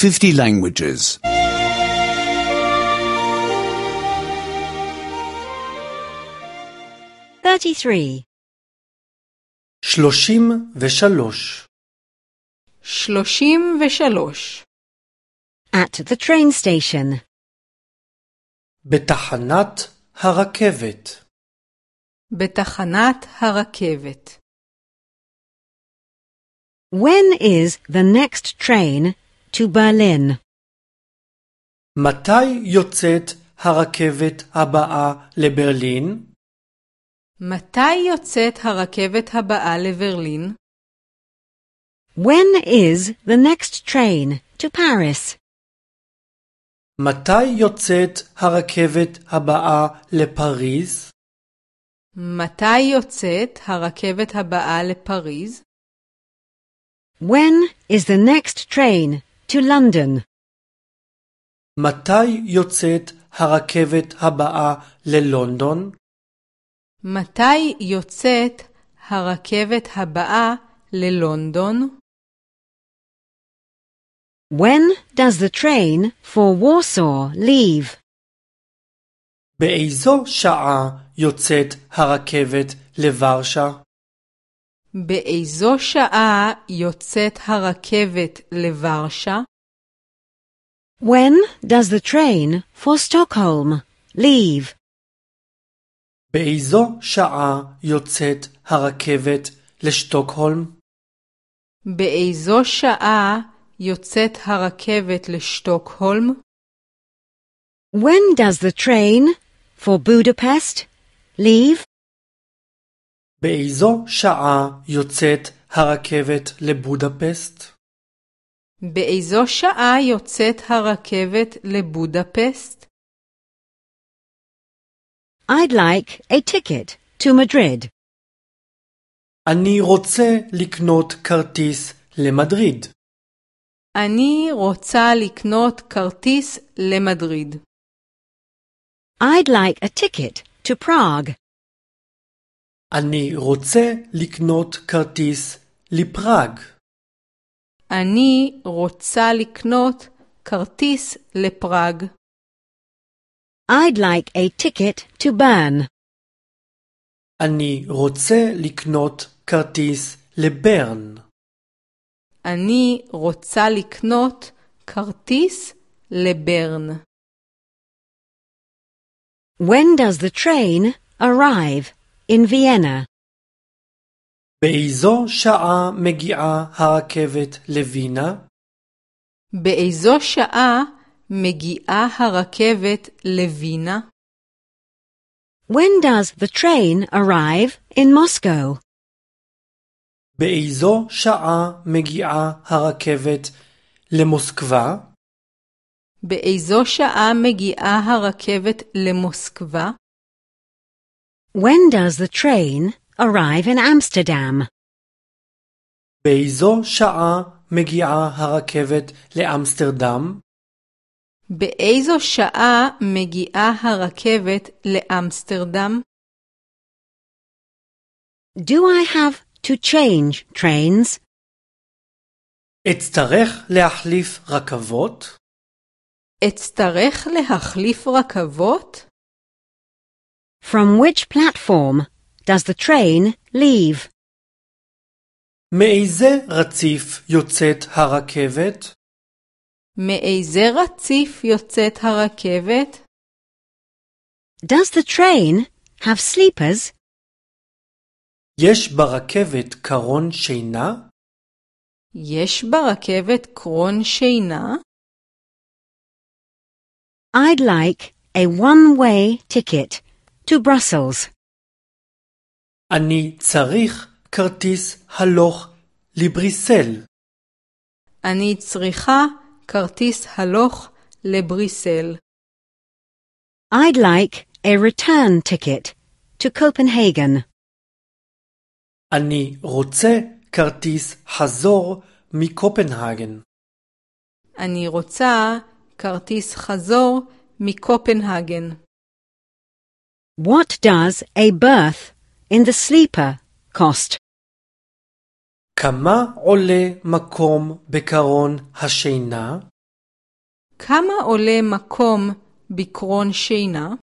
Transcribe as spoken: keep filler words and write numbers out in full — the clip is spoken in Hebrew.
fifty languages. thirty-three. שלושים ושלוש. שלושים ושלוש. At the train station. בתחנת הרכבת. בתחנת הרכבת. When is the next train to Berlin? מתי יוצאת הרכבת הבאה לברלין? מתי יוצאת הרכבת הבאה לברלין? When is the next train to Paris? מתי יוצאת הרכבת הבאה לפריז? מתי יוצאת הרכבת הבאה לפריז? When is the next train to London? מתי יוצאת הרכבת הבאה ללונדון? מתי יוצאת הרכבת הבאה ללונדון? When does the train for Warsaw leave? באיזו שעה יוצאת הרכבת לוורשה? באיזו שעה יוצאת הרכבת לוורשה? When does the train for Stockholm leave? באיזו שעה יוצאת הרכבת לשטוקהולם? באיזו שעה יוצאת הרכבת לשטוקהולם? When does the train for Budapest leave? באיזו שעה יוצאת הרכבת לבודפסט? באיזו שעה יוצאת הרכבת לבודפסט? I'd like a ticket to Madrid. אני רוצה לקנות כרטיס למדריד. אני רוצה לקנות כרטיס למדריד. I'd like a ticket to Prague. אני רוצה לקנות כרטיס לפראג. אני רוצה לקנות כרטיס לפראג. I'd like a ticket to Bern. אני רוצה לקנות כרטיס לברן. אני רוצה לקנות כרטיס לברן. When does the train arrive in Vienna? באיזו שעה מגיעה הרכבת לווינה? באיזו שעה מגיעה הרכבת לווינה? When does the train arrive in Moscow? באיזו שעה מגיעה הרכבת למוסקבה? באיזו שעה מגיעה הרכבת למוסקבה? When does the train arrive in Amsterdam? באיזו שעה מגיעה הרכבת לאמסטרדם? באיזו שעה מגיעה הרכבת לאמסטרדם? Do I have to change trains? אצטרך להחליף רכבות? אצטרך להחליף רכבות? From which platform does the train leave? מאיזה רציף יוצאת הרכבת? מאיזה רציף יוצאת הרכבת? Does the train have sleepers? יש ברכבת קרון שינה? יש ברכבת קרון שינה? I'd like a one-way ticket to Brussels. אני צריך כרטיס הלוך לבריסל. אני צריכה כרטיס הלוך לבריסל. I'd like a return ticket to Copenhagen. אני רוצה כרטיס חזור מקופנהגן. אני רוצה כרטיס חזור מקופנהגן. What does a berth in the sleeper cost? כמה עולה מקום בקרון השינה? כמה עולה מקום בקרון שינה?